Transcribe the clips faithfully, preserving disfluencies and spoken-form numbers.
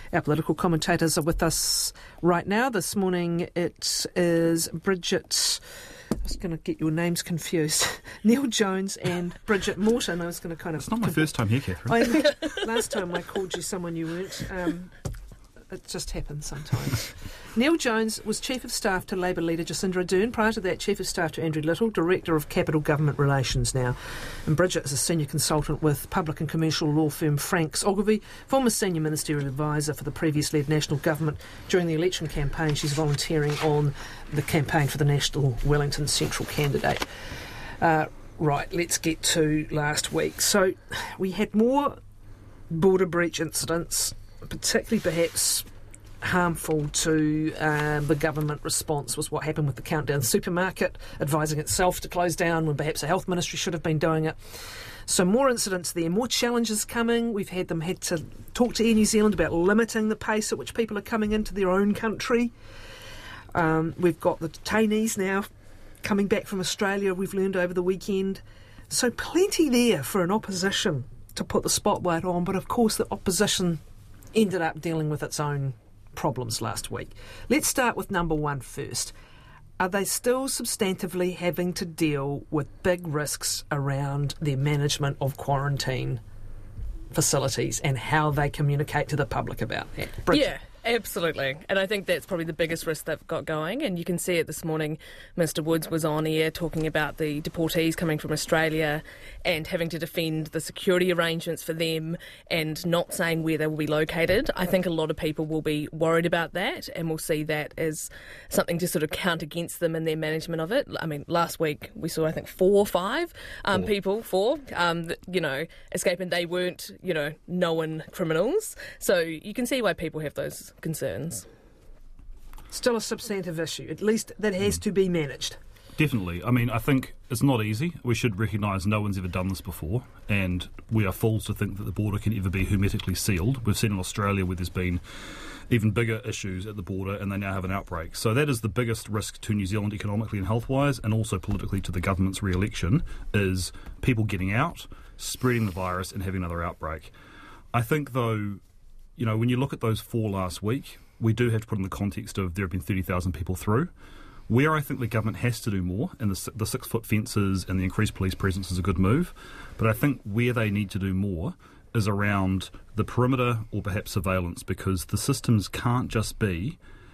Our political commentators are with us right now. This morning it is Bridget... I was going to get your names confused. Neil Jones and Bridget Morton. I was going to kind of... It's not my first time here, Catherine. I, last time I called you someone you weren't. Um, it just happens sometimes. Neil Jones was Chief of Staff to Labour leader Jacinda Ardern. Prior to that, Chief of Staff to Andrew Little, Director of Capital Government Relations now. And Bridget is a Senior Consultant with public and commercial law firm Franks Ogilvie, former Senior Ministerial Advisor for the previous led National Government. During the election campaign, she's volunteering on the campaign for the National Wellington Central candidate. Uh, right, let's get to last week. So we had more border breach incidents, particularly perhaps harmful to uh, the government response was what happened with the Countdown supermarket, advising itself to close down when perhaps the health ministry should have been doing it. So more incidents there, more challenges coming. We've had them had to talk to Air New Zealand about limiting the pace at which people are coming into their own country. Um, we've got the detainees now coming back from Australia, we've learned over the weekend. So plenty there for an opposition to put the spotlight on, but of course the opposition ended up dealing with its own problems last week. Let's start with number one first. Are they still substantively having to deal with big risks around their management of quarantine facilities and how they communicate to the public about that? Bridget. Yeah. Absolutely. And I think that's probably the biggest risk they've got going. And you can see it this morning. Mister Woods was on air talking about the deportees coming from Australia and having to defend the security arrangements for them and not saying where they will be located. I think a lot of people will be worried about that and will see that as something to sort of count against them in their management of it. I mean, last week we saw, I think, four or five um, four. people, four, um, that, you know, escaping. They weren't, you know, known criminals. So you can see why people have those concerns. Still a substantive issue, at least that has to be managed. Definitely. I mean, I think it's not easy. We should recognise no one's ever done this before, and we are fools to think that the border can ever be hermetically sealed. We've seen in Australia where there's been even bigger issues at the border and they now have an outbreak. So that is the biggest risk to New Zealand economically and health-wise, and also politically to the government's re-election, is people getting out, spreading the virus and having another outbreak. I think, though, you know, when you look at those four last week, we do have to put in the context of there have been thirty thousand people through. Where I think the government has to do more, and the, the six-foot fences and the increased police presence is a good move, but I think where they need to do more is around the perimeter or perhaps surveillance, because the systems can't just be,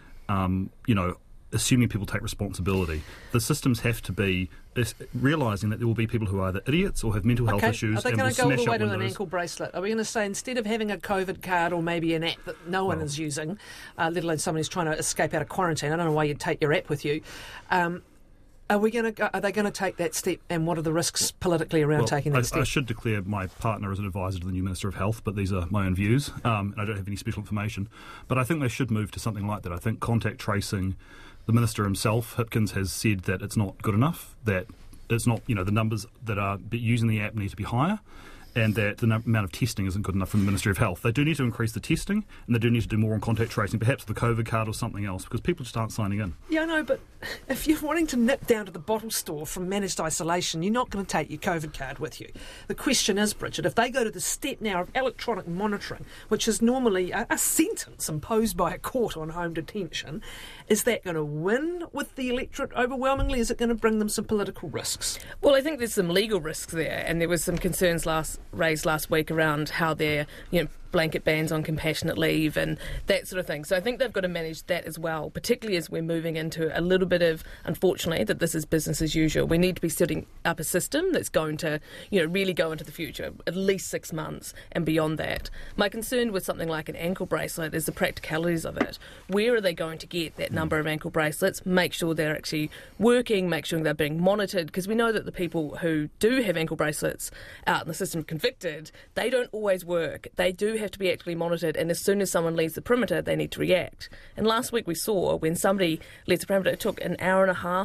um, you know, assuming people take responsibility. The systems have to be realising that there will be people who are either idiots or have mental health okay. issues. Are they and going will to go all smash the way up to windows. an ankle bracelet? Are we going to say instead of having a COVID card or maybe an app that no one well, is using, uh, let alone someone who's trying to escape out of quarantine, I don't know why you'd take your app with you, um, Are we going to? Are they going to take that step? And what are the risks politically around well, taking that I, step? I should declare my partner as an advisor to the new Minister of Health, but these are my own views, um, and I don't have any special information. But I think they should move to something like that. I think contact tracing. The Minister himself, Hipkins, has said that it's not good enough. That it's not. You know, the numbers that are using the app need to be higher, and that the amount of testing isn't good enough from the Ministry of Health. They do need to increase the testing, and they do need to do more on contact tracing, perhaps with the COVID card or something else, because people just aren't signing in. Yeah, I know, but if you're wanting to nip down to the bottle store from managed isolation, you're not going to take your COVID card with you. The question is, Bridget, if they go to the step now of electronic monitoring, which is normally a, a sentence imposed by a court on home detention, is that going to win with the electorate overwhelmingly? Is it going to bring them some political risks? Well, I think there's some legal risks there, and there was some concerns last raised last week around how they're, you know, blanket bans on compassionate leave and that sort of thing. So I think they've got to manage that as well, particularly as we're moving into a little bit of, unfortunately, that this is business as usual. We need to be setting up a system that's going to, you know, really go into the future, at least six months and beyond that. My concern with something like an ankle bracelet is the practicalities of it. Where are they going to get that number of ankle bracelets? Make sure they're actually working, make sure they're being monitored, because we know that the people who do have ankle bracelets out in the system convicted, they don't always work. They do have to be actually monitored, and as soon as someone leaves the perimeter, they need to react. And last week we saw when somebody leaves the perimeter, it took an hour and a half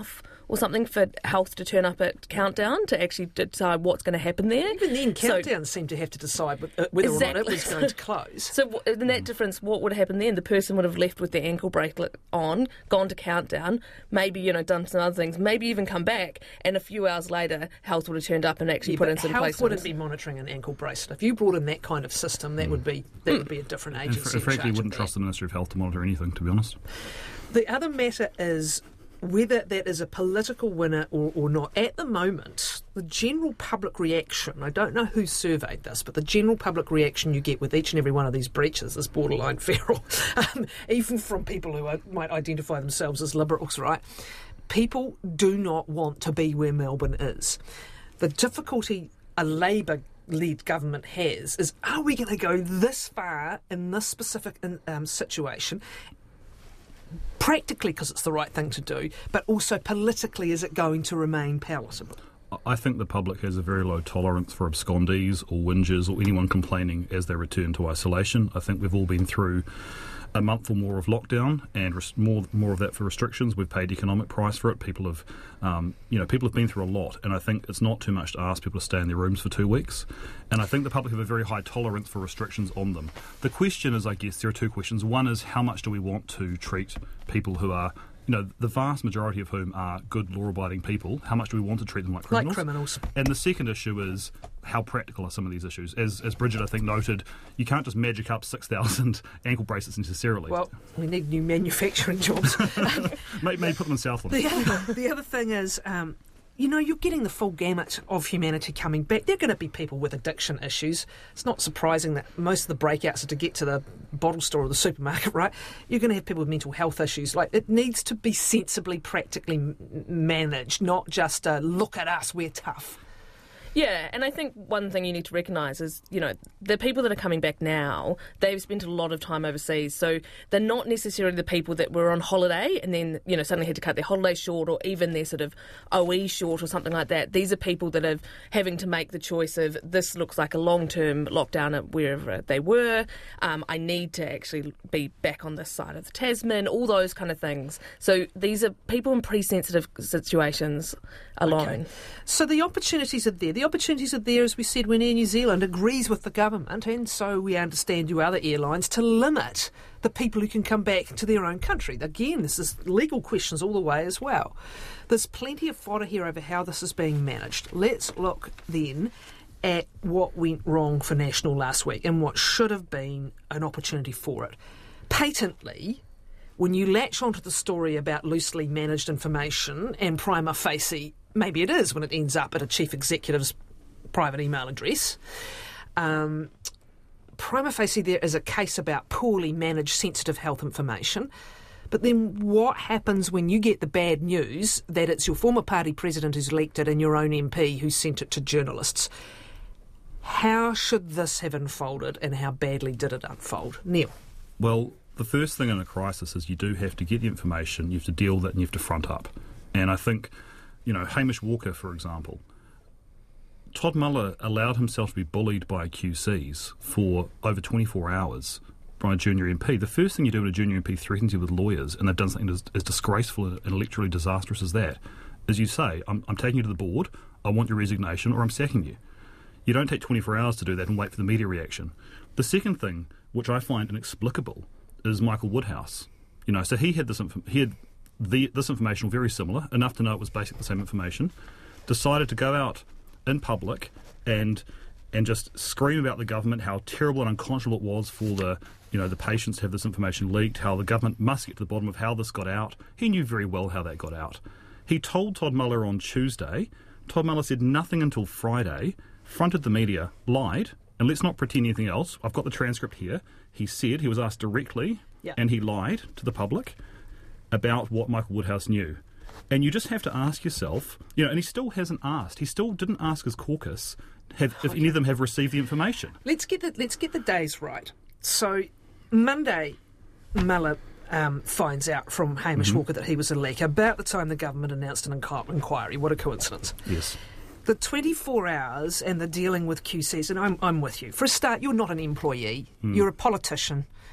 or something for health to turn up at Countdown to actually decide what's going to happen there. Even then, Countdown so, seemed to have to decide whether exactly. or not it was going to close. So in that difference, what would happen then? The person would have left with their ankle bracelet on, gone to Countdown, maybe, you know, done some other things, maybe even come back, and a few hours later, health would have turned up and actually yeah, put in but some health placements. wouldn't be monitoring an ankle bracelet. If you brought in that kind of system, that mm. would be that mm. would be a different agency. And fr- frankly, wouldn't trust the Ministry of Health to monitor anything, to be honest. The other matter is whether that is a political winner or, or not. At the moment, the general public reaction, I don't know who surveyed this, but the general public reaction you get with each and every one of these breaches is borderline feral, um, even from people who are, might identify themselves as liberals, right? People do not want to be where Melbourne is. The difficulty a Labour-led government has is, are we going to go this far in this specific um, situation? Practically because it's the right thing to do, but also politically, is it going to remain palatable? I think the public has a very low tolerance for abscondees or whingers or anyone complaining as they return to isolation. I think we've all been through a month or more of lockdown, and res- more more of that for restrictions. We've paid economic price for it. People have, um, you know, people have been through a lot, and I think it's not too much to ask people to stay in their rooms for two weeks. And I think the public have a very high tolerance for restrictions on them. The question is, I guess, there are two questions. One is, how much do we want to treat people who are, you know, the vast majority of whom are good, law-abiding people? How much do we want to treat them like criminals? Like criminals. And the second issue is, how practical are some of these issues? As as Bridget, I think, noted, you can't just magic up six thousand ankle bracelets necessarily. Well, we need new manufacturing jobs. maybe, maybe put them in Southland. The other, the other thing is, um, you know, you're getting the full gamut of humanity coming back. There are going to be people with addiction issues. It's not surprising that most of the breakouts are to get to the bottle store or the supermarket, right? You're going to have people with mental health issues. Like, it needs to be sensibly, practically m- managed, not just uh, look at us, we're tough. Yeah, and I think one thing you need to recognise is, you know, the people that are coming back now, they've spent a lot of time overseas, so they're not necessarily the people that were on holiday and then, you know, suddenly had to cut their holiday short, or even their sort of O E short or something like that. These are people that are having to make the choice of, this looks like a long-term lockdown at wherever they were, um, I need to actually be back on this side of the Tasman, all those kind of things. So these are people in pretty sensitive situations alone. Okay. So the opportunities are there. The opportunities are there, as we said, when Air New Zealand agrees with the government, and so we understand you other airlines, to limit the people who can come back to their own country. Again, this is legal questions all the way as well. There's plenty of fodder here over how this is being managed. Let's look then at what went wrong for National last week and what should have been an opportunity for it. Patently, when you latch onto the story about loosely managed information and prima facie, maybe it is when it ends up at a chief executive's private email address. Um, prima facie, there is a case about poorly managed sensitive health information. But then what happens when you get the bad news that it's your former party president who's leaked it and your own M P who sent it to journalists? How should this have unfolded, and how badly did it unfold? Neil? Well, the first thing in a crisis is you do have to get the information, you have to deal with it, and you have to front up. And I think, you know, Hamish Walker, for example, Todd Muller allowed himself to be bullied by Q Cs for over twenty-four hours by a junior M P. The first thing you do when a junior M P threatens you with lawyers, and they've done something as, as disgraceful and electorally disastrous as that, is you say, I'm, I'm taking you to the board, I want your resignation, or I'm sacking you. You don't take twenty-four hours to do that and wait for the media reaction. The second thing, which I find inexplicable, is Michael Woodhouse. You know, so he had this inf- he had the, this information, very similar, enough to know it was basically the same information, decided to go out in public and and just scream about the government, how terrible and unconscionable it was for the, you know, the patients to have this information leaked, how the government must get to the bottom of how this got out. He knew very well how that got out. He told Todd Muller on Tuesday. Todd Muller said nothing until Friday, fronted the media, lied, and let's not pretend anything else. I've got the transcript here. He said, he was asked directly, yeah. and he lied to the public about what Michael Woodhouse knew. And you just have to ask yourself, you know, and he still hasn't asked. He still didn't ask his caucus have, if okay. any of them have received the information. Let's get the let's get the days right. So Monday, Muller um, finds out from Hamish mm-hmm. Walker that he was a leak about the time the government announced an inquiry. What a coincidence! Yes. The twenty-four hours and the dealing with Q Cs, and I'm I'm with you. For a start, you're not an employee. Mm. You're a politician.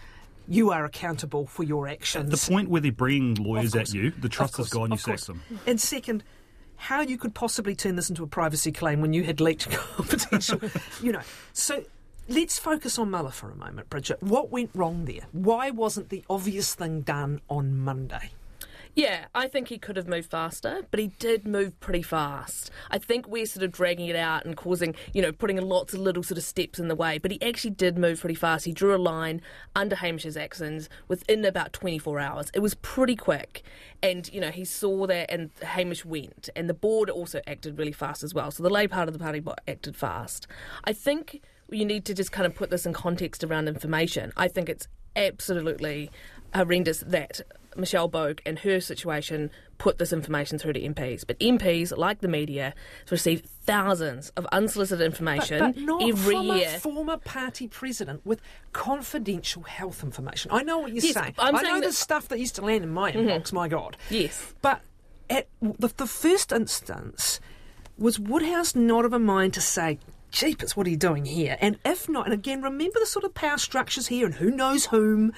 you are accountable for your actions. At the point where they're bringing lawyers Of at course. you, the trust Of course, is gone, you of sack course. them. And second, how you could possibly turn this into a privacy claim when you had leaked confidential, you know. So let's focus on Muller for a moment, Bridget. What went wrong there? Why wasn't the obvious thing done on Monday? Yeah, I think he could have moved faster, but he did move pretty fast. I think we're sort of dragging it out and causing, you know, putting lots of little sort of steps in the way, but he actually did move pretty fast. He drew a line under Hamish's actions within about twenty-four hours. It was pretty quick. And, you know, he saw that and Hamish went. And the board also acted really fast as well. So the lay part of the party acted fast. I think you need to just kind of put this in context around information. I think it's absolutely horrendous that Michelle Bogue and her situation put this information through to M Ps. But M Ps, like the media, receive thousands of unsolicited information but, but not every from year. a former party president with confidential health information. I know what you're Yes, saying. I'm I saying know that- the stuff that used to land in my inbox, my God. Yes. But at the, the first instance, was Woodhouse not of a mind to say, jeepers, what are you doing here? And if not, and again, remember the sort of power structures here and who knows whom,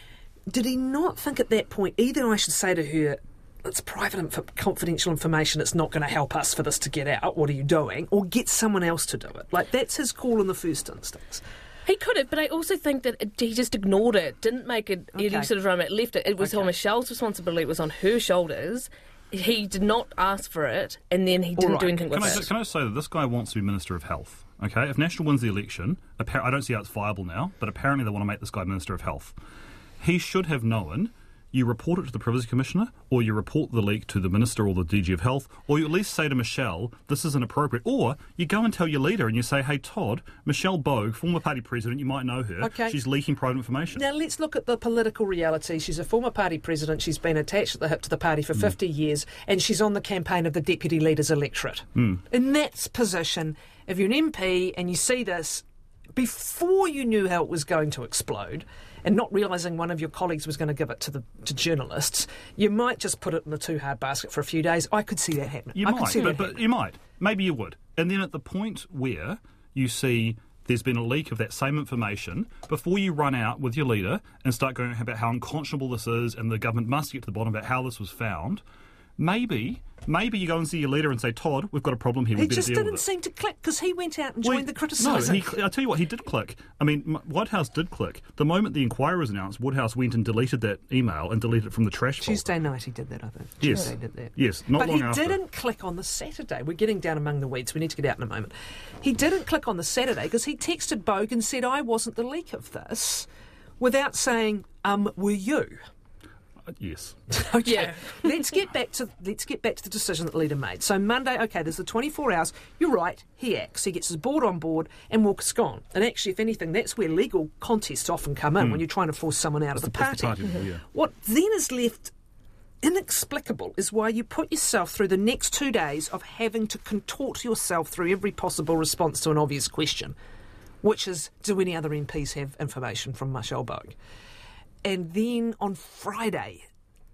did he not think at that point, either I should say to her, it's private, inf- confidential information, it's not going to help us for this to get out, what are you doing? Or get someone else to do it. Like, that's his call in the first instance. He could have, but I also think that it, he just ignored it, didn't make it Okay. any sort of drama, left it. It was Okay. on Michelle's responsibility, it was on her shoulders. He did not ask for it, and then he didn't right. do anything with Can I, it. just, can I just say that this guy wants to be Minister of Health? Okay, if National wins the election, appar- I don't see how it's viable now, but apparently they want to make this guy Minister of Health. He should have known. You report it to the Privacy Commissioner, or you report the leak to the Minister or the D G of Health, or you at least say to Michelle, this isn't appropriate. Or you go and tell your leader and you say, hey, Todd, Michelle Bogue, former party president, you might know her, Okay. she's leaking private information. Now, let's look at the political reality. She's a former party president. She's been attached at the hip to the party for fifty years, and she's on the campaign of the deputy leader's electorate. In that position, if you're an M P and you see this, before you knew how it was going to explode, and not realising one of your colleagues was going to give it to the to journalists, you might just put it in the too hard basket for a few days. I could see that happening. You I might, could see but, that but happening. you might. Maybe you would. And then at the point where you see there's been a leak of that same information, before you run out with your leader and start going about how unconscionable this is and the government must get to the bottom about how this was found, maybe maybe you go and see your leader and say, Todd, we've got a problem here, we He better just deal didn't with it. seem to click because he went out and Well, joined the criticising. No, he, I'll tell you what, he did click. I mean, M- Whitehouse did click. The moment the inquiry was announced, Woodhouse went and deleted that email and deleted it from the trash folder. Tuesday night he did that, I think. Yes. Tuesday did that. Yes, not but long he after. didn't click on the Saturday. We're getting down among the weeds. We need to get out in a moment. He didn't click on the Saturday because he texted Bogue and said, I wasn't the leak of this, without saying, um, were you? Uh, yes. Okay. Yeah. let's get back to let's get back to the decision that the leader made. So Monday, okay, there's the twenty-four hours. You're right. He acts. He gets his board on board, and walks gone. And actually, if anything, that's where legal contests often come in when you're trying to force someone out of the It's party. the party rule, yeah. What then is left inexplicable is why you put yourself through the next two days of having to contort yourself through every possible response to an obvious question, which is, do any other M Ps have information from Michelle Bogue? And then on Friday,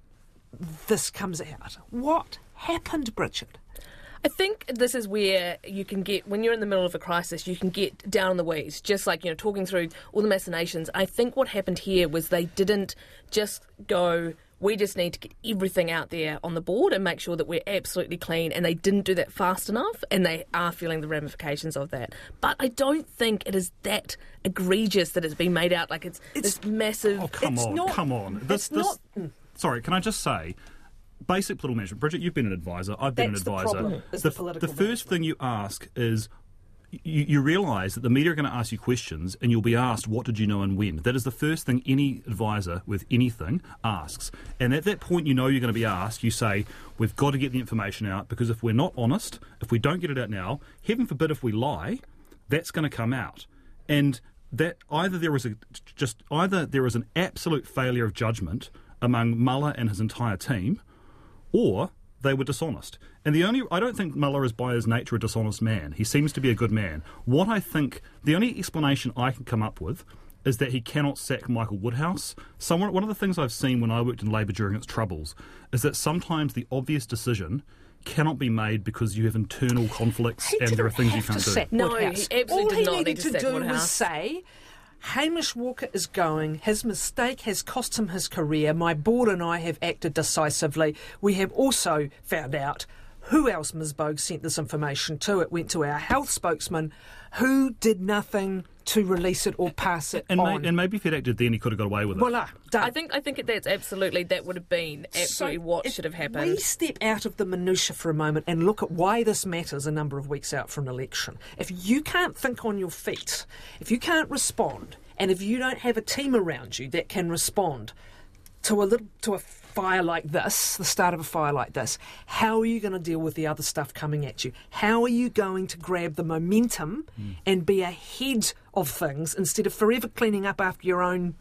this comes out. What happened, Bridget? I think this is where you can get, when you're in the middle of a crisis, you can get down in the weeds, just like, you know, talking through all the machinations. I think what happened here was they didn't just go, we just need to get everything out there on the board and make sure that we're absolutely clean, and they didn't do that fast enough, and they are feeling the ramifications of that. But I don't think it is that egregious that it's been made out like it's, It's- this massive... Oh, come It's on, not- come on. This, it's not- this, sorry, can I just say, basic political management. Bridget, you've been an advisor. I've been That's an the advisor. problem, is the, the political the first management. thing you ask is you, you realise that the media are going to ask you questions and you'll be asked, what did you know and when? That is the first thing any advisor with anything asks. And at that point, you know you're going to be asked, you say, we've got to get the information out, because if we're not honest, if we don't get it out now, heaven forbid if we lie, that's going to come out. And that either there is a just either there is an absolute failure of judgment among Muller and his entire team, or they were dishonest. And the only I don't think Muller is by his nature a dishonest man. He seems to be a good man. What I think the only explanation I can come up with is that he cannot sack Michael Woodhouse. Someone, one of the things I've seen when I worked in Labour during its troubles is that sometimes the obvious decision cannot be made because you have internal conflicts He and there are didn't things you have can't to do. sack No, Woodhouse. he absolutely All did he not needed need to to sack do was Woodhouse. say, Hamish Walker is going. His mistake has cost him his career. My board and I have acted decisively. We have also found out who else Miz Bogue sent this information to. It went to our health spokesman, who did nothing to release it or pass it and on. May, and maybe if he'd acted then, he could have got away with it. Voila, done. I think I think that's absolutely that would have been absolutely So what if should have happened. We step out of the minutiae for a moment and look at why this matters a number of weeks out from an election. If you can't think on your feet, if you can't respond, and if you don't have a team around you that can respond to a little to a fire like this, the start of a fire like this, how are you going to deal with the other stuff coming at you? How are you going to grab the momentum mm. and be ahead of things instead of forever cleaning up after your own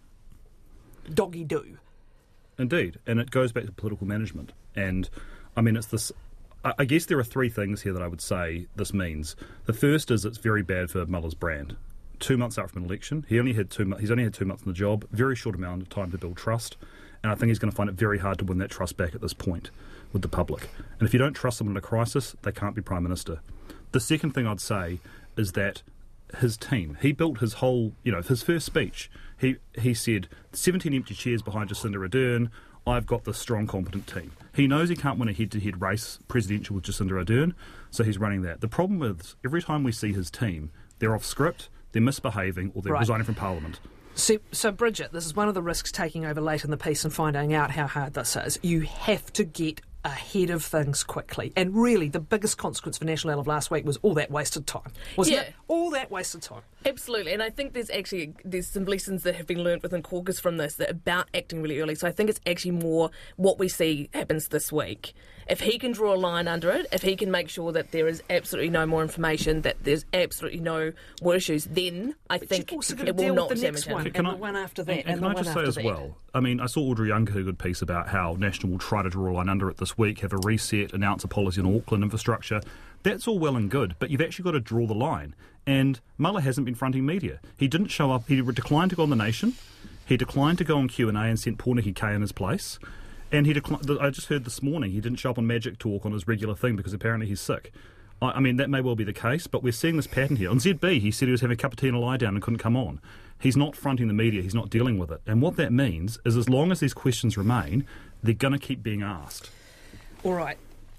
doggy-do? Indeed, and it goes back to political management. And, I mean, it's this... I guess there are three things here that I would say this means. The first is it's very bad for Muller's brand. Two months out from an election, he only had two. He's only had two months in the job. Very short amount of time to build trust, and I think he's going to find it very hard to win that trust back at this point with the public. And if you don't trust someone in a crisis, they can't be Prime Minister. The second thing I'd say is that his team. He built his whole. You know, his first speech. He he said seventeen empty chairs behind Jacinda Ardern. I've got this strong, competent team. He knows he can't win a head-to-head race presidential with Jacinda Ardern, so he's running that. The problem is every time we see his team, they're off script. They're misbehaving or they're Right. resigning from Parliament. So, so, Bridget, this is one of the risks taking over late in the piece and finding out how hard this is. You have to get ahead of things quickly. And really, the biggest consequence for National Alv last week was all that wasted time. Wasn't Yeah. it? All that wasted time. Absolutely, and I think there's actually there's some lessons that have been learnt within caucus from this that about acting really early. So I think it's actually more what we see happens this week. If he can draw a line under it, if he can make sure that there is absolutely no more information, that there's absolutely no more issues, then I But think you've also got it to will deal not with the next damage one, him. Can and I- the one after that, And, and, and the can I one just say after as that. well, I mean, I saw Audrey Young had a good piece about how National will try to draw a line under it this week, have a reset, announce a policy on Auckland infrastructure. That's all well and good, but you've actually got to draw the line. And Muller hasn't been fronting media. He didn't show up. He declined to go on The Nation. He declined to go on Q and A and sent Paul Nikki Kay in his place. And he declined, I just heard this morning he didn't show up on Magic Talk on his regular thing because apparently he's sick. I, I mean, that may well be the case, but we're seeing this pattern here. On Z B, he said he was having a cup of tea and a lie down and couldn't come on. He's not fronting the media. He's not dealing with it. And what that means is as long as these questions remain, they're going to keep being asked. All right.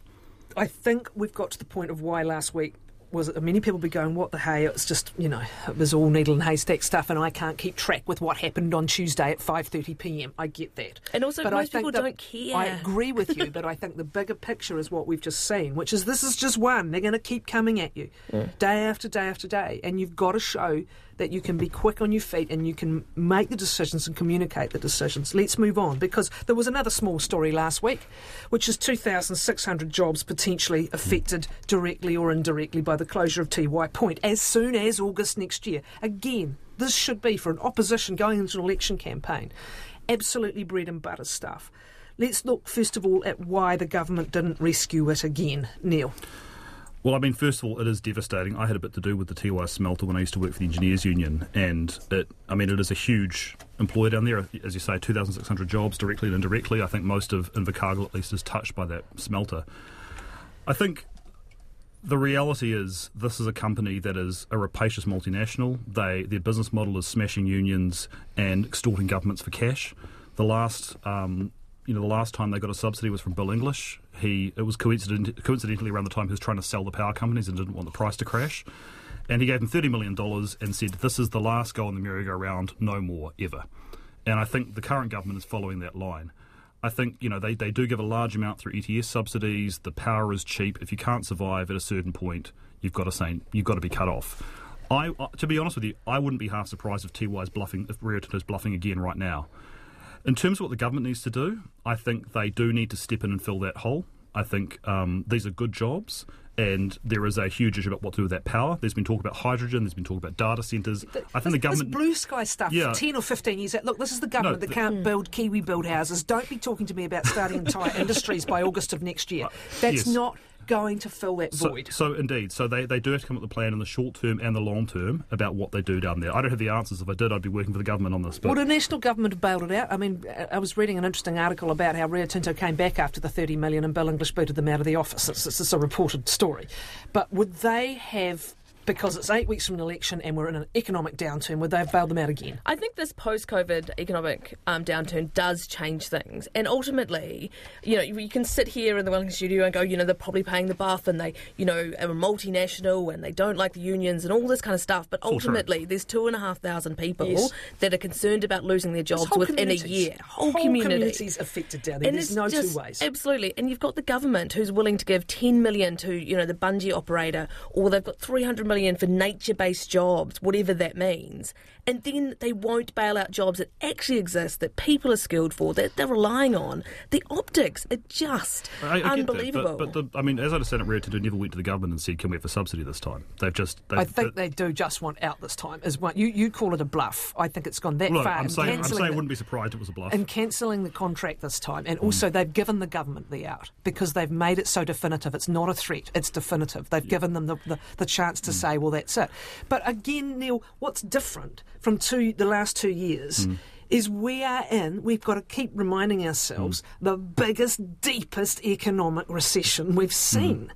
I think we've got to the point of why last week was it. Many people be going, what the hey, it's just, you know, it was all needle and haystack stuff and I can't keep track with what happened on Tuesday at five thirty p m. I get that. And also, but most I think people that- don't care. I agree with you, but I think the bigger picture is what we've just seen, which is this is just one. They're going to keep coming at you day after day after day, and you've got to show that you can be quick on your feet and you can make the decisions and communicate the decisions. Let's move on, because there was another small story last week, which is two thousand six hundred jobs potentially affected directly or indirectly by the closure of T Y Point as soon as August next year. Again, this should be, for an opposition going into an election campaign, absolutely bread and butter stuff. Let's look first of all at why the government didn't rescue it again. Neil. Well, I mean, first of all, it is devastating. I had a bit to do with the T Y smelter when I used to work for the Engineers Union, and it, I mean, it is a huge employer down there. As you say, two thousand six hundred jobs, directly and indirectly. I think most of Invercargill, at least, is touched by that smelter. I think the reality is this is a company that is a rapacious multinational. They Their business model is smashing unions and extorting governments for cash. The last... Um, You know, the last time they got a subsidy was from Bill English. He it was coincident, coincidentally around the time he was trying to sell the power companies and didn't want the price to crash. And he gave them thirty million dollars and said, this is the last go on the merry-go-round, no more, ever. And I think the current government is following that line. I think, you know, they, they do give a large amount through E T S subsidies. The power is cheap. If you can't survive at a certain point, you've got to say, you've got to be cut off. I, to be honest with you, I wouldn't be half surprised if T Y is bluffing, if Rio Tinto is bluffing again right now. In terms of what the government needs to do, I think they do need to step in and fill that hole. I think um, these are good jobs, and there is a huge issue about what to do with that power. There's been talk about hydrogen, there's been talk about data centres. I think the government... This blue sky stuff Yeah. for ten or fifteen years. Look, this is the government No, that the- can't build Kiwi build houses. Don't be talking to me about starting entire industries by August of next year. That's yes. not going to fill that So, void. so indeed, so they, they do have to come up with a plan in the short term and the long term about what they do down there. I don't have the answers. If I did, I'd be working for the government on this. But Would a national government have bailed it out? I mean, I was reading an interesting article about how Rio Tinto came back after the thirty million and Bill English booted them out of the office. It's, it's, it's a reported story. But would they have because it's eight weeks from an election and we're in an economic downturn where they've bailed them out again. I think this post-COVID economic um, downturn does change things. And ultimately, you know, you can sit here in the Wellington studio and go, you know, they're probably paying the buff and they, you know, are multinational and they don't like the unions and all this kind of stuff. But ultimately, there's two and a half thousand people Yes. that are concerned about losing their jobs Whole within a communities. year. Whole, Whole community. communities affected down there. And There's it's no just- two ways. Absolutely. And you've got the government who's willing to give ten million to, you know, the bungee operator, or they've got three hundred million for nature-based jobs, whatever that means. And then they won't bail out jobs that actually exist, that people are skilled for, that they're relying on. The optics are just I, I get that, unbelievable. but, but the, I mean, as I understand it, Rio Tinto never went to the government and said, "Can we have a subsidy this time?" They've just. They've, I think they, they do just want out this time. Is one you, you call it a bluff. I think it's gone that Look, far. I'm in saying, I'm cancelling saying I the- wouldn't be surprised if it was a bluff. in cancelling the contract this time, and also they've given the government the out because they've made it so definitive. It's not a threat; it's definitive. They've given them the, the, the chance to say, "Well, that's it." But again, Neil, what's different from two the last two years? Is we are in, we've got to keep reminding ourselves, the biggest, deepest economic recession we've seen.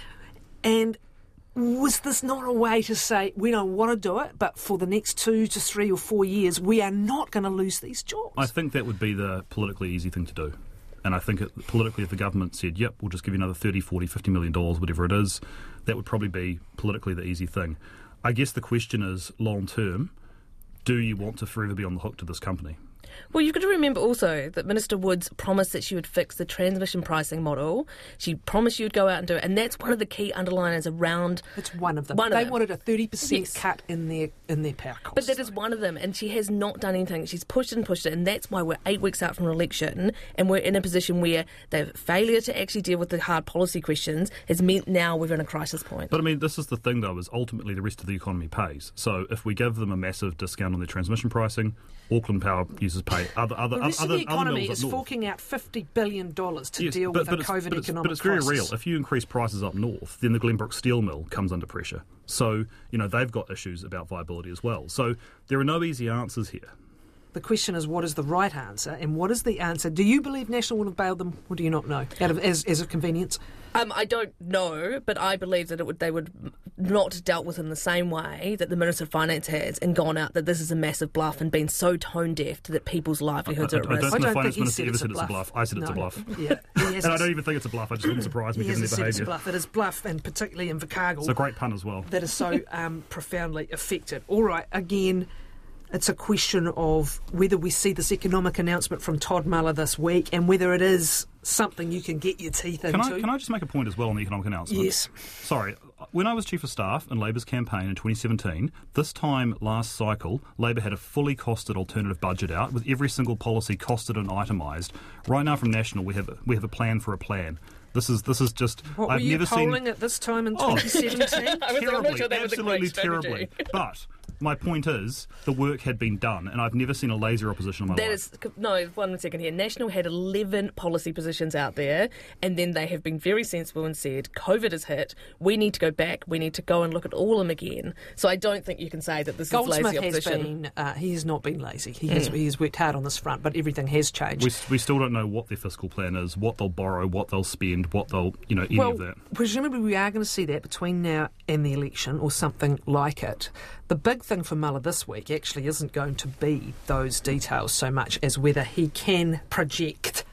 And was this not a way to say, we don't want to do it, but for the next two to three or four years, we are not going to lose these jobs? I think that would be the politically easy thing to do. And I think it, politically, if the government said, yep, we'll just give you another thirty, forty, fifty million dollars, whatever it is, that would probably be politically the easy thing. I guess the question is, long term, do you want to forever be on the hook to this company? Well, you've got to remember also that Minister Woods promised that she would fix the transmission pricing model. She promised she would go out and do it, and that's one of the key underliners around. It's one of them. One of they them. wanted a thirty percent Yes. cut in their in their power costs. But that is one of them, and she has not done anything. She's pushed it and pushed it, and that's why we're eight weeks out from an election, and we're in a position where their failure to actually deal with the hard policy questions has meant now we're in a crisis point. But I mean, this is the thing, though, is ultimately the rest of the economy pays. So if we give them a massive discount on their transmission pricing, Auckland Power users pay. Other other the rest other, of the other economy mills is up north. forking out fifty billion dollars to Yes, deal but, with but a it's, COVID but it's, economic but it's very crisis. real. If you increase prices up north, then the Glenbrook steel mill comes under pressure. So, you know, they've got issues about viability as well. So there are no easy answers here. The question is, what is the right answer, and what is the answer? Do you believe National would have bailed them, or do you not know, out of as, as of convenience? Um, I don't know, but I believe that it would, they would not dealt with in the same way that the Minister of Finance has and gone out that this is a massive bluff and been so tone deaf that people's livelihoods I, I, are at I risk. don't I think the don't Finance think he Minister said ever it's a said it's a bluff. bluff. I said it's a No. bluff. Yeah, he And I hasn't, don't even think it's a bluff. I just wouldn't surprise me he given hasn't their said it's a behaviour. bluff. It is bluff, and particularly in Invercargill, It's a great pun as well. that is so um, profoundly affected. All right, again, it's a question of whether we see this economic announcement from Todd Muller this week and whether it is something you can get your teeth Can into. I, can I just make a point as well on the economic announcement? Yes. Sorry. When I was Chief of Staff in Labour's campaign in twenty seventeen, this time last cycle, Labour had a fully costed alternative budget out with every single policy costed and itemised. Right now from National, we have a, we have a plan for a plan. This is this is just. What I've were you never polling seen at this time in Oh. twenty seventeen? I was like, I'm not terribly, sure that was a absolutely great strategy. terribly. But my point is, the work had been done, and I've never seen a laser opposition in my That life. is no one second here. National had eleven policy positions out there, and then they have been very sensible and said, "COVID has hit. We need to go back. We need to go and look at all of them again." So I don't think you can say that this is Goldsmith lazy has opposition. been, uh, he has not been lazy. He has, he has worked hard on this front, but everything has changed. We, we still don't know what their fiscal plan is, what they'll borrow, what they'll spend, what they'll, you know, any well, of that. presumably we are going to see that between now and the election or something like it. The big thing for Muller this week actually isn't going to be those details so much as whether he can project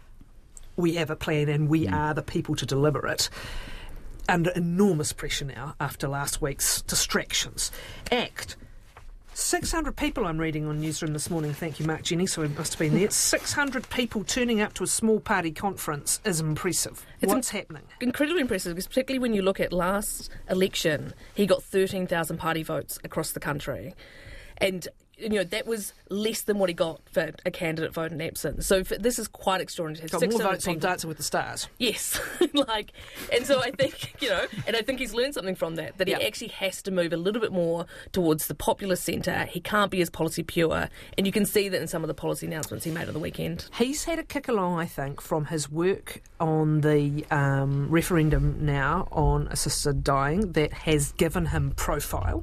we have a plan and we Mm. are the people to deliver it. Under enormous pressure now after last week's distractions. ACT. six hundred people I'm reading on Newsroom this morning. Thank you, Mark Jenny, so it must have been there. six hundred people turning up to a small party conference is impressive. It's What's happening? Incredibly impressive, because particularly when you look at last election, he got thirteen thousand party votes across the country. And, you know, that was less than what he got for a candidate vote in absence. So for, this is quite extraordinary. Got more six hundred votes on people- Dancing with the Stars. Yes, like, and so I think, you know, and I think he's learned something from that, that he Yeah. actually has to move a little bit more towards the populist centre. He can't be as policy pure, and you can see that in some of the policy announcements he made on the weekend. He's had a kick along, I think, from his work on the um, referendum now on assisted dying that has given him profile.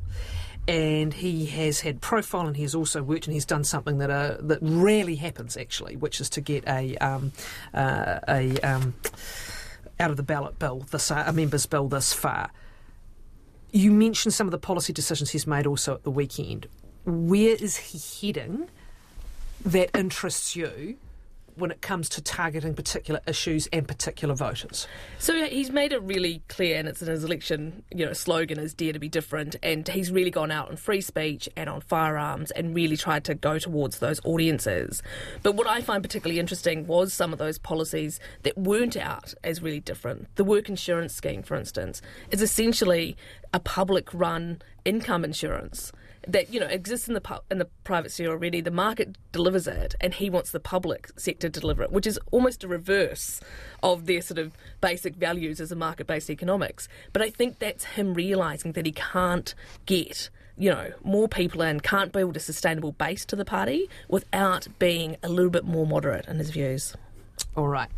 And he has had profile, and he's also worked, and he's done something that uh, that rarely happens actually, which is to get a um, uh, a um, out of the ballot bill, this uh, a members' bill this far. you mentioned some of the policy decisions he's made also at the weekend. Where is he heading that interests you when it comes to targeting particular issues and particular voters? So he's made it really clear, and it's in his election, you know, slogan is "Dare to be different," and he's really gone out on free speech and on firearms and really tried to go towards those audiences. But what I find particularly interesting was some of those policies that weren't out as really different. The work insurance scheme, for instance, is essentially a public-run income insurance that, you know, exists in the pu- in the private sector already. The market delivers it, and he wants the public sector to deliver it, which is almost a reverse of their sort of basic values as a market-based economics. But I think that's him realising that he can't get, you know, more people in, can't build a sustainable base to the party without being a little bit more moderate in his views. All right.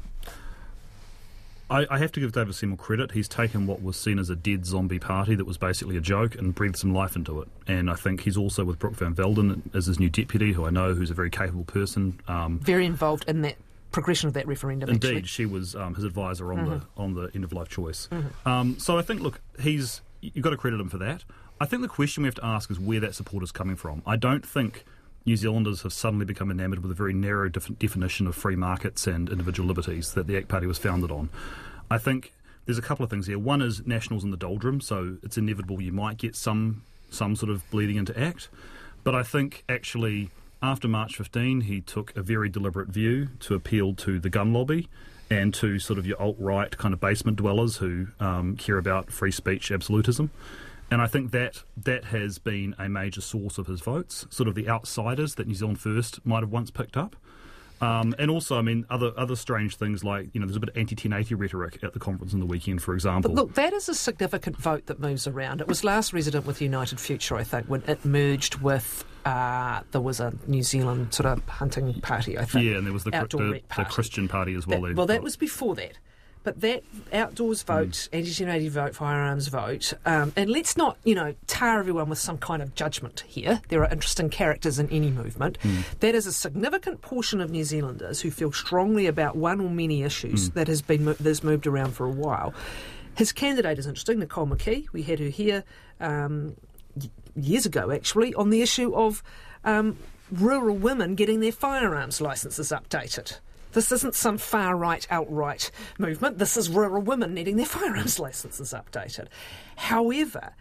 I, I have to give David Seymour credit. He's taken what was seen as a dead zombie party that was basically a joke and breathed some life into it. And I think he's also with Brooke Van Velden as his new deputy, who I know who's a very capable person. Um, Very involved in that progression of that referendum. Indeed, actually. she was um, his advisor on mm-hmm. the on the end of life choice. Mm-hmm. Um, so I think, look, he's you've got to credit him for that. I think the question we have to ask is where that support is coming from. I don't think New Zealanders have suddenly become enamoured with a very narrow def- definition of free markets and individual liberties that the ACT Party was founded on. I think there's a couple of things here. One is Nationals in the doldrum, so it's inevitable you might get some some sort of bleeding into ACT. But I think actually after March fifteenth, he took a very deliberate view to appeal to the gun lobby and to sort of your alt-right kind of basement dwellers who um, care about free speech absolutism. And I think that that has been a major source of his votes, sort of the outsiders that New Zealand First might have once picked up. Um, and also, I mean, other other strange things like, you know, there's a bit of anti ten eighty rhetoric at the conference on the weekend, for example. But look, that is a significant vote that moves around. It was last resident with United Future, I think, when it merged with, uh, there was a New Zealand sort of hunting party, I think. Yeah, and there was the, the, the Christian party as well. That, well, that was before that. But that outdoors vote, mm. anti ten eighty vote, firearms vote, um, and let's not, you know, tar everyone with some kind of judgment here. There are interesting characters in any movement. Mm. That is a significant portion of New Zealanders who feel strongly about one or many issues mm. that has been that's moved around for a while. His candidate is interesting, Nicole McKee. We had her here um, years ago, actually, on the issue of um, rural women getting their firearms licences updated. This isn't some far-right, outright movement. This is rural women needing their firearms licences updated. However,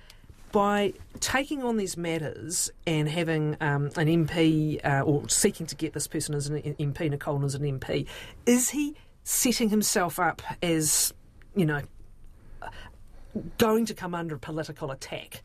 by taking on these matters and having um, an M P, uh, or seeking to get this person as an M P, Nicole as an M P, is he setting himself up as, you know, going to come under political attack,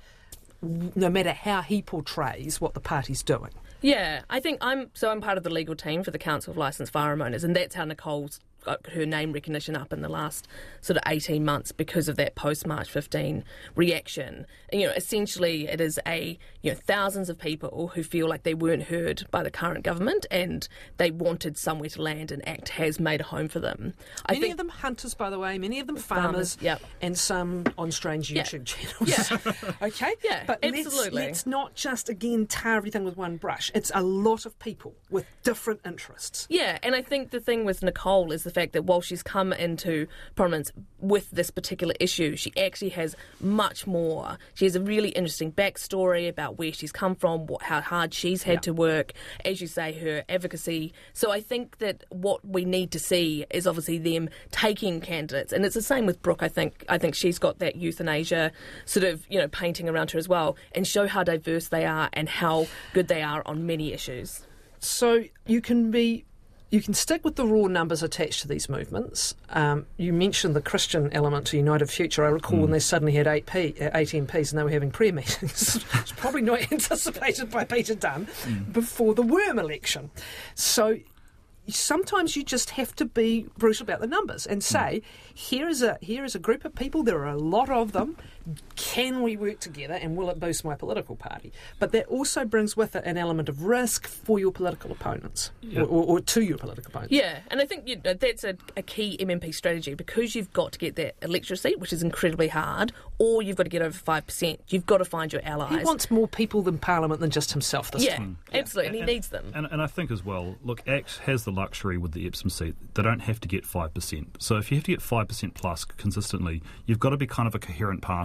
no matter how he portrays what the party's doing? Yeah, I think I'm so I'm part of the legal team for the Council of Licensed Firearm Owners, and that's how Nicole's got her name recognition up in the last sort of eighteen months because of that post-March fifteenth reaction. And, you know, essentially it is a, you know, thousands of people who feel like they weren't heard by the current government and they wanted somewhere to land, and ACT has made a home for them. I many think of them hunters, by the way, many of them farmers, farmers yep. and some on strange YouTube yeah. channels. Yeah. Okay? Yeah, but absolutely. Let's, let's not just, again, tar everything with one brush. It's a lot of people with different interests. Yeah, and I think the thing with Nicole is the fact that while she's come into prominence with this particular issue, she actually has much more. She has a really interesting backstory about where she's come from, what, how hard she's had yep. to work, as you say, her advocacy. So I think that what we need to see is obviously them taking candidates, and it's the same with Brooke. I think I think she's got that euthanasia sort of, you know, painting around her as well, and show how diverse they are and how good they are on many issues. So you can be You can stick with the raw numbers attached to these movements. Um, you mentioned the Christian element to United Future. I recall mm. when they suddenly had eight, P, uh, eight M Ps and they were having prayer meetings. It's probably not anticipated by Peter Dunn mm. before the Worm election. So sometimes you just have to be brutal about the numbers and say, mm. here is a here is a group of people, there are a lot of them. Can we work together, and will it boost my political party? But that also brings with it an element of risk for your political opponents, yeah. or, or, or to your political opponents. Yeah, and I think you know, that's a, a key M M P strategy, because you've got to get that electorate seat, which is incredibly hard, or you've got to get over five percent. You've got to find your allies. He wants more people than Parliament than just himself this yeah, time. Yeah, absolutely, and, and he needs them. And, and I think as well, look, ACT has the luxury with the Epsom seat. They don't have to get five percent. So if you have to get five percent plus consistently, you've got to be kind of a coherent party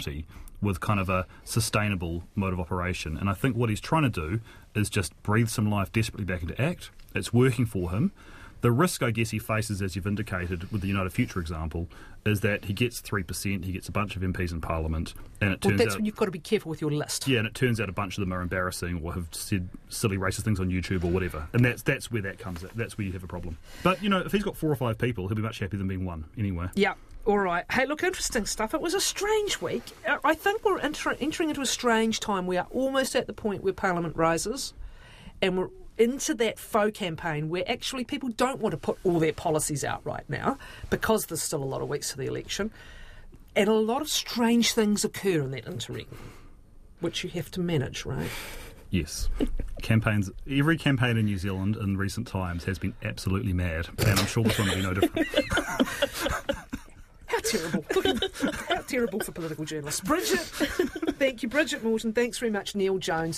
party with kind of a sustainable mode of operation. And I think what he's trying to do is just breathe some life desperately back into ACT. It's working for him. The risk, I guess, he faces, as you've indicated with the United Future example, is that he gets three percent, he gets a bunch of M Ps in Parliament, and it Well, turns that's out... when you've got to be careful with your list. Yeah, and it turns out a bunch of them are embarrassing or have said silly racist things on YouTube or whatever. And that's that's where that comes at. That's where you have a problem. But, you know, if he's got four or five people, he'll be much happier than being one anyway. Yeah. All right. Hey, look, interesting stuff. It was a strange week. Uh, I think we're enter- entering into a strange time. We are almost at the point where Parliament rises, and we're into that faux campaign where actually people don't want to put all their policies out right now because there's still a lot of weeks to the election. And a lot of strange things occur in that interim, which you have to manage, right? Yes. Campaigns, every campaign in New Zealand in recent times has been absolutely mad, and I'm sure this one will be no different. How terrible. How terrible for political journalists. Bridget, thank you. Bridget Morton, thanks very much. Neil Jones.